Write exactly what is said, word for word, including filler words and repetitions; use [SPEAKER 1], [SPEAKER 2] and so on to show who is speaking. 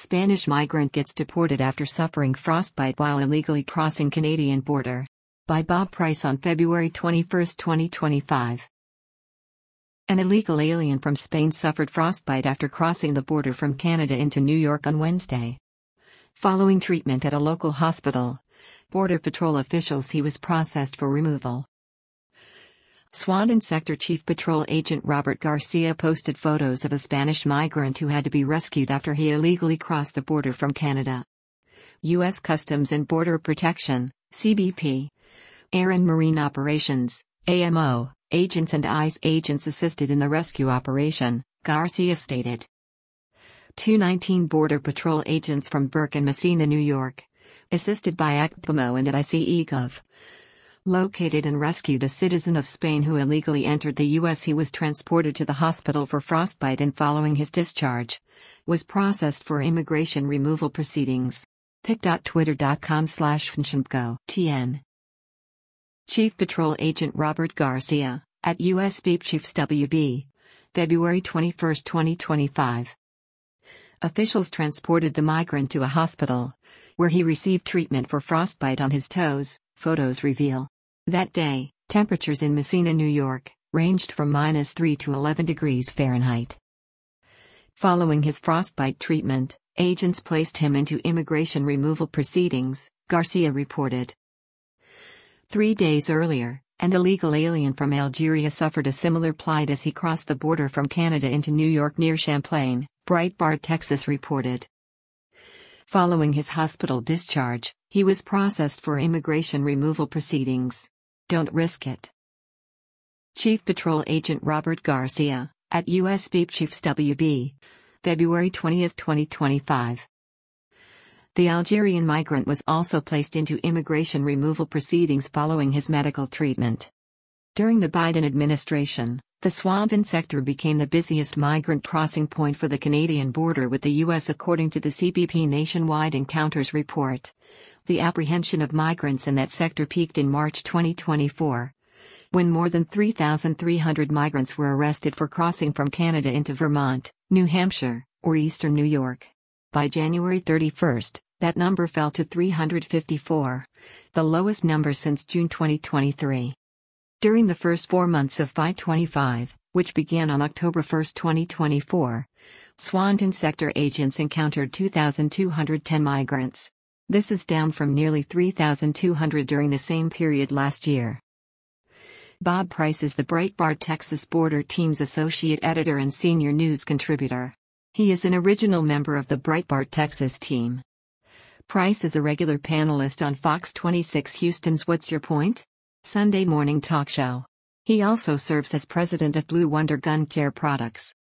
[SPEAKER 1] Spanish migrant gets deported after suffering frostbite while illegally crossing Canadian border. By Bob Price on February twenty-first, twenty twenty-five. An illegal alien from Spain suffered frostbite after crossing the border from Canada into New York on Wednesday. Following treatment at a local hospital, Border Patrol officials he was processed for removal. Swampton Sector Chief Patrol Agent Robert Garcia posted photos of a Spanish migrant who had to be rescued after he illegally crossed the border from Canada. U S Customs and Border Protection, C B P, Air and Marine Operations, A M O, agents and ICE agents assisted in the rescue operation, Garcia stated. two nineteen Border Patrol agents from Burke and Messina, New York, assisted by A C P M O and at ICEGov, located and rescued a citizen of Spain who illegally entered the U S. He was transported to the hospital for frostbite and following his discharge, was processed for immigration removal proceedings. pic dot twitter dot com slash fnshmpco T N. Chief Patrol Agent Robert Garcia, at U S B P Chiefs W B, February twenty-first, twenty twenty-five. Officials transported the migrant to a hospital, where he received treatment for frostbite on his toes, photos reveal. That day, temperatures in Messina, New York, ranged from minus three to eleven degrees Fahrenheit. Following his frostbite treatment, agents placed him into immigration removal proceedings, Garcia reported. Three days earlier, an illegal alien from Algeria suffered a similar plight as he crossed the border from Canada into New York near Champlain, Breitbart Texas reported. Following his hospital discharge, he was processed for immigration removal proceedings. Don't risk it. Chief Patrol Agent Robert Garcia, at U S B P Chiefs W B, February twentieth, twenty twenty-five. The Algerian migrant was also placed into immigration removal proceedings following his medical treatment. During the Biden administration, the Swampton sector became the busiest migrant crossing point for the Canadian border with the U S according to the C B P Nationwide Encounters report. The apprehension of migrants in that sector peaked in March twenty twenty-four, when more than three thousand three hundred migrants were arrested for crossing from Canada into Vermont, New Hampshire, or eastern New York. By January thirty-first, that number fell to three hundred fifty-four, the lowest number since June twenty twenty-three. During the first four months of twenty twenty-five, which began on October first, twenty twenty-four, Swampton sector agents encountered two thousand two hundred ten migrants. This is down from nearly three thousand two hundred during the same period last year. Bob Price is the Breitbart Texas Border Team's associate editor and senior news contributor. He is an original member of the Breitbart Texas team. Price is a regular panelist on Fox twenty-six Houston's What's Your Point? Sunday morning talk show. He also serves as president of Blue Wonder Gun Care Products.